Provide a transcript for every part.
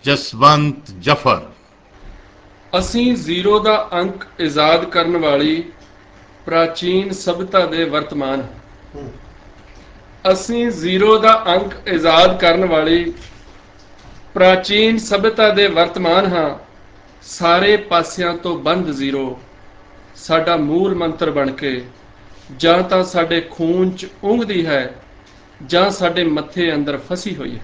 ਜਸਵੰਤ ਜਫਰ। ਅਸੀਂ ਜ਼ੀਰੋ ਦਾ ਅੰਕ ਇਜਾਦ ਕਰਨ ਵਾਲੀ ਪ੍ਰਾਚੀਨ ਸਭਿਅਤਾ ਦੇ ਵਰਤਮਾਨ ਹਾਂ। ਅਸੀਂ ਜ਼ੀਰੋ ਦਾ ਅੰਕ ਇਜਾਦ ਕਰਨ ਵਾਲੀ ਪ੍ਰਾਚੀਨ ਸਭਿਅਤਾ ਦੇ ਵਰਤਮਾਨ ਹਾਂ। ਸਾਰੇ ਪਾਸਿਆਂ ਤੋਂ ਬੰਦ ਜ਼ੀਰੋ ਸਾਡਾ ਮੂਲ ਮੰਤਰ ਬਣ ਕੇ ਜਾਂ ਤਾਂ ਸਾਡੇ ਖੂਨ 'ਚ ਉਂਘਦੀ ਹੈ ਜਾਂ ਸਾਡੇ ਮੱਥੇ ਅੰਦਰ ਫਸੀ ਹੋਈ ਹੈ।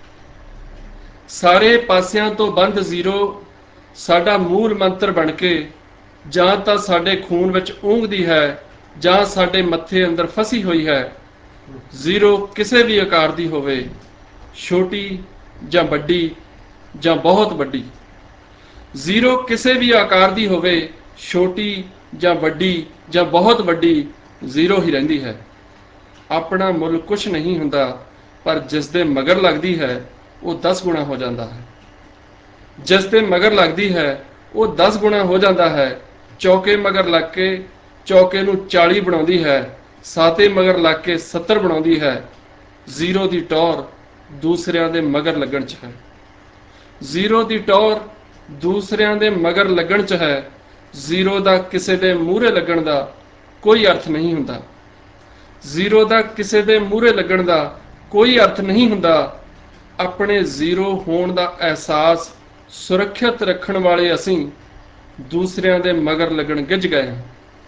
ਸਾਰੇ ਪਾਸਿਆਂ ਤੋਂ ਬੰਦ ਜ਼ੀਰੋ ਸਾਡਾ ਮੂਲ ਮੰਤਰ ਬਣ ਕੇ ਜਾਂ ਤਾਂ ਸਾਡੇ ਖੂਨ ਵਿੱਚ ਉਂਘਦੀ ਹੈ ਜਾਂ ਸਾਡੇ ਮੱਥੇ ਅੰਦਰ ਫਸੀ ਹੋਈ ਹੈ। ਜ਼ੀਰੋ ਕਿਸੇ ਵੀ ਆਕਾਰ ਦੀ ਹੋਵੇ, ਛੋਟੀ ਜਾਂ ਵੱਡੀ ਜਾਂ ਬਹੁਤ ਵੱਡੀ। ਜ਼ੀਰੋ ਕਿਸੇ ਵੀ ਆਕਾਰ ਦੀ ਹੋਵੇ, ਛੋਟੀ ਜਾਂ ਵੱਡੀ ਜਾਂ ਬਹੁਤ ਵੱਡੀ, ਜ਼ੀਰੋ ਹੀ ਰਹਿੰਦੀ ਹੈ। ਆਪਣਾ ਮੁੱਲ ਕੁਛ ਨਹੀਂ ਹੁੰਦਾ, ਪਰ ਜਿਸ ਦੇ ਮਗਰ ਲੱਗਦੀ ਹੈ ਉਹ 10 ਗੁਣਾ ਹੋ ਜਾਂਦਾ ਹੈ। ਜਿਸ ਦੇ ਮਗਰ ਲੱਗਦੀ ਹੈ ਉਹ 10 ਗੁਣਾ ਹੋ ਜਾਂਦਾ ਹੈ। ਚੌਕੇ ਮਗਰ ਲੱਗ ਕੇ ਚੌਕੇ ਨੂੰ 40 ਬਣਾਉਂਦੀ ਹੈ, ਸਾਤੇ ਮਗਰ ਲੱਗ ਕੇ 70 ਬਣਾਉਂਦੀ ਹੈ। ਜ਼ੀਰੋ ਦੀ ਟੌਰ ਦੂਸਰਿਆਂ ਦੇ ਮਗਰ ਲੱਗਣ 'ਚ ਹੈ। ਜ਼ੀਰੋ ਦੀ ਟੌਰ ਦੂਸਰਿਆਂ ਦੇ ਮਗਰ ਲੱਗਣ 'ਚ ਹੈ। ਜ਼ੀਰੋ ਦਾ ਕਿਸੇ ਦੇ ਮੂਹਰੇ ਲੱਗਣ ਦਾ ਕੋਈ ਅਰਥ ਨਹੀਂ ਹੁੰਦਾ। ਜ਼ੀਰੋ ਦਾ ਕਿਸੇ ਦੇ ਮੂਹਰੇ ਲੱਗਣ ਦਾ ਕੋਈ ਅਰਥ ਨਹੀਂ ਹੁੰਦਾ। ਆਪਣੇ ਜ਼ੀਰੋ ਹੋਣ ਦਾ ਅਹਿਸਾਸ ਸੁਰੱਖਿਅਤ ਰੱਖਣ ਵਾਲੇ ਅਸੀਂ ਦੂਸਰਿਆਂ ਦੇ ਮਗਰ ਲੱਗਣ ਗਿੱਝ ਗਏ ਹਾਂ।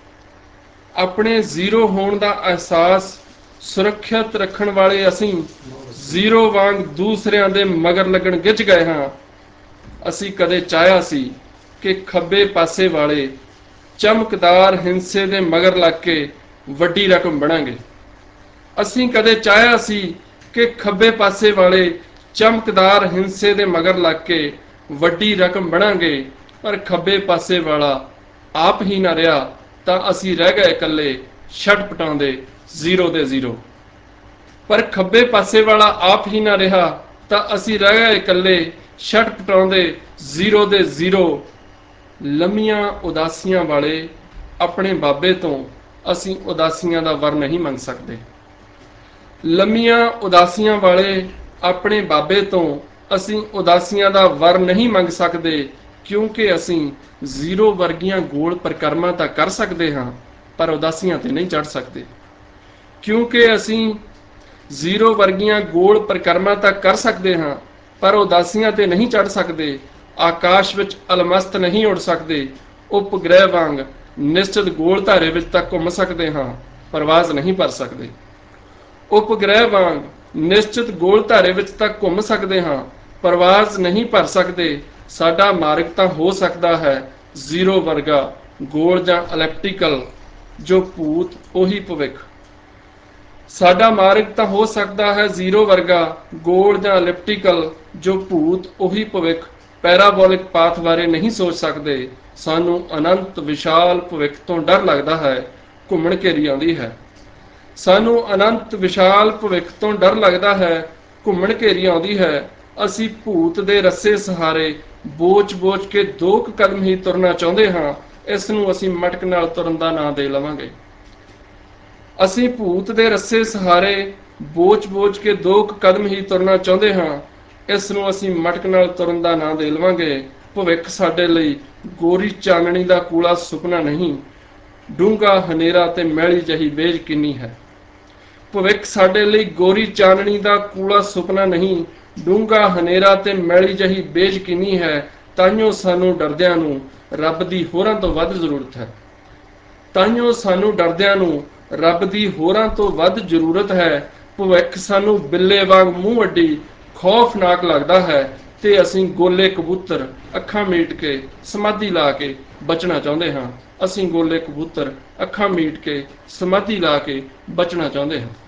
ਆਪਣੇ ਜ਼ੀਰੋ ਹੋਣ ਦਾ ਅਹਿਸਾਸ ਸੁਰੱਖਿਅਤ ਰੱਖਣ ਵਾਲੇ ਅਸੀਂ ਜ਼ੀਰੋ ਵਾਂਗ ਦੂਸਰਿਆਂ ਦੇ ਮਗਰ ਲੱਗਣ ਗਿੱਝ ਗਏ ਹਾਂ। ਅਸੀਂ ਕਦੇ ਚਾਹਿਆ ਸੀ ਕਿ ਖੱਬੇ ਪਾਸੇ ਵਾਲੇ ਚਮਕਦਾਰ ਹਿੰਸੇ ਦੇ ਮਗਰ ਲੱਗ ਕੇ ਵੱਡੀ ਰਕਮ ਬਣਾਂਗੇ। ਅਸੀਂ ਕਦੇ ਚਾਹਿਆ ਸੀ ਕਿ ਖੱਬੇ ਪਾਸੇ ਵਾਲੇ ਚਮਕਦਾਰ ਹਿੰਸੇ ਦੇ ਮਗਰ ਲੱਗ ਕੇ ਵੱਡੀ ਰਕਮ ਬਣਾਂਗੇ, ਪਰ ਖੱਬੇ ਪਾਸੇ ਵਾਲਾ ਆਪ ਹੀ ਨਾ ਰਿਹਾ ਤਾਂ ਅਸੀਂ ਰਹਿ ਗਏ ਇਕੱਲੇ ਛਟਪਟਾਉਂਦੇ ਜ਼ੀਰੋ ਦੇ ਜ਼ੀਰੋ। ਪਰ ਖੱਬੇ ਪਾਸੇ ਵਾਲਾ ਆਪ ਹੀ ਨਾ ਰਿਹਾ ਤਾਂ ਅਸੀਂ ਰਹਿ ਗਏ ਇਕੱਲੇ ਛਟਪਟਾਉਂਦੇ ਜ਼ੀਰੋ ਦੇ ਜ਼ੀਰੋ। ਲੰਮੀਆਂ ਉਦਾਸੀਆਂ ਵਾਲੇ ਆਪਣੇ ਬਾਬੇ ਤੋਂ ਅਸੀਂ ਉਦਾਸੀਆਂ ਦਾ ਵਰ ਨਹੀਂ ਮੰਗ ਸਕਦੇ। ਲੰਮੀਆਂ ਉਦਾਸੀਆਂ ਵਾਲੇ ਆਪਣੇ ਬਾਬੇ ਤੋਂ ਅਸੀਂ ਉਦਾਸੀਆਂ ਦਾ ਵਰ ਨਹੀਂ ਮੰਗ ਸਕਦੇ, ਕਿਉਂਕਿ ਅਸੀਂ ਜ਼ੀਰੋ ਵਰਗੀਆਂ ਗੋਲ ਪਰਿਕਰਮਾ ਤਾਂ ਕਰ ਸਕਦੇ ਹਾਂ, ਪਰ ਉਦਾਸੀਆਂ ਤੇ ਨਹੀਂ ਚੜ ਸਕਦੇ। ਕਿਉਂਕਿ ਅਸੀਂ ਜ਼ੀਰੋ ਵਰਗੀਆਂ ਗੋਲ ਪਰਿਕਰਮਾ ਤਾਂ ਕਰ ਸਕਦੇ ਹਾਂ, ਪਰ ਉਦਾਸੀਆਂ ਤੇ ਨਹੀਂ ਚੜ ਸਕਦੇ। ਆਕਾਸ਼ ਵਿੱਚ ਅਲਮਸਤ ਨਹੀਂ ਉੱਡ ਸਕਦੇ। ਉਪਗ੍ਰਹਿ ਵਾਂਗ ਨਿਸ਼ਚਿਤ ਗੋਲ ਧਾਰੇ ਵਿੱਚ ਤਾਂ ਘੁੰਮ ਸਕਦੇ ਹਾਂ, ਪਰਵਾਜ਼ ਨਹੀਂ ਭਰ ਸਕਦੇ। ਉਪਗ੍ਰਹਿ ਵਾਂਗ ਨਿਸ਼ਚਿਤ ਗੋਲ ਧਾਰੇ ਵਿੱਚ ਤਾਂ ਘੁੰਮ ਸਕਦੇ ਹਾਂ, ਪਰਵਾਜ਼ ਨਹੀਂ ਭਰ ਸਕਦੇ। ਸਾਡਾ ਮਾਰਗ ਤਾਂ ਹੋ ਸਕਦਾ ਹੈ ਜ਼ੀਰੋ ਵਰਗਾ ਗੋਲ ਜਾਂ ਐਲਿਪਟੀਕਲ, ਜੋ ਭੂਤ ਉਹੀ ਭਵਿੱਖ। ਸਾਡਾ ਮਾਰਗ ਤਾਂ ਹੋ ਸਕਦਾ ਹੈ ਜ਼ੀਰੋ ਵਰਗਾ ਗੋਲ ਜਾਂ ਐਲਿਪਟੀਕਲ, ਜੋ ਭੂਤ ਉਹੀ ਭਵਿੱਖ। ਪੈਰਾਬੋਲਿਕ ਪਾਥ ਬਾਰੇ ਨਹੀਂ ਸੋਚ ਸਕਦੇ। ਸਾਨੂੰ ਅਨੰਤ ਵਿਸ਼ਾਲ ਭਵਿੱਖ ਤੋਂ ਡਰ ਲੱਗਦਾ ਹੈ, ਘੁੰਮਣ ਘੇਰੀ ਆਉਂਦੀ ਹੈ। ਸਾਨੂੰ ਅਨੰਤ ਵਿਸ਼ਾਲ ਭਵਿੱਖ ਤੋਂ ਡਰ ਲੱਗਦਾ ਹੈ, ਘੁੰਮਣ ਘੇਰੀ ਆਉਂਦੀ ਹੈ। ਅਸੀਂ ਭੂਤ ਦੇ ਰੱਸੇ ਸਹਾਰੇ ਬੋਚ ਕੇ 2 ਕਦਮ ਹੀ ਤੁਰਨਾ ਚਾਹੁੰਦੇ ਹਾਂ। ਇਸ ਨੂੰ ਅਸੀਂ ਮਟਕ ਨਾਲ ਤੁਰਨ ਦਾ ਨਾਂ ਦੇ ਲਵਾਂਗੇ। ਅਸੀਂ ਭੂਤ ਦੇ ਰੱਸੇ ਸਹਾਰੇ ਬੋਚ ਕੇ 2 ਕਦਮ ਹੀ ਤੁਰਨਾ ਚਾਹੁੰਦੇ ਹਾਂ। ਇਸ ਨੂੰ ਅਸੀਂ ਮਟਕ ਨਾਲ ਤੁਰਨ ਦਾ ਨਾਂ ਦੇ ਲਵਾਂਗੇ। ਭਵਿੱਖ ਸਾਡੇ ਲਈ ਗੋਰੀ ਚਾਨਣੀ ਦਾ ਕੂਲਾ ਸੁਪਨਾ ਨਹੀਂ, ਡੂੰਘਾ ਹਨੇਰਾ ਤੇ ਮੈਲੀ ਜਿਹੀ ਬੇਯਕੀਨੀ ਹੈ। ਭਵਿੱਖ ਸਾਡੇ ਲਈ ਗੋਰੀ ਚਾਨਣੀ ਦਾ ਕੂਲਾ ਸੁਪਨਾ ਨਹੀਂ, ਡੂੰਘਾ ਹਨੇਰਾ ਤੇ ਮੈਲੀ ਜਿਹੀ ਬੇਯਕੀਨੀ ਹੈ। ਤਾਈਓ ਸਾਨੂੰ ਡਰਦਿਆਂ ਨੂੰ ਰੱਬ ਦੀ ਹੋਰਾਂ ਤੋਂ ਵੱਧ ਜ਼ਰੂਰਤ ਹੈ। ਤਾਈਓ ਸਾਨੂੰ ਡਰਦਿਆਂ ਨੂੰ ਰੱਬ ਦੀ ਹੋਰਾਂ ਤੋਂ ਵੱਧ ਜ਼ਰੂਰਤ ਹੈ। ਭਵਿੱਖ ਸਾਨੂੰ ਬਿੱਲੇ ਵਾਂਗ ਮੂੰਹ ਅੱਡੀ ਖੌਫਨਾਕ ਲੱਗਦਾ ਹੈ ਤੇ ਅਸੀਂ ਗੋਲੇ ਕਬੂਤਰ ਅੱਖਾਂ ਮੀਟ ਕੇ ਸਮਾਧੀ ਲਾ ਕੇ ਬਚਣਾ ਚਾਹੁੰਦੇ ਹਾਂ। ਅਸੀਂ ਗੋਲੇ ਕਬੂਤਰ ਅੱਖਾਂ ਮੀਟ ਕੇ ਸਮਾਧੀ ਲਾ ਕੇ ਬਚਣਾ ਚਾਹੁੰਦੇ ਹਾਂ।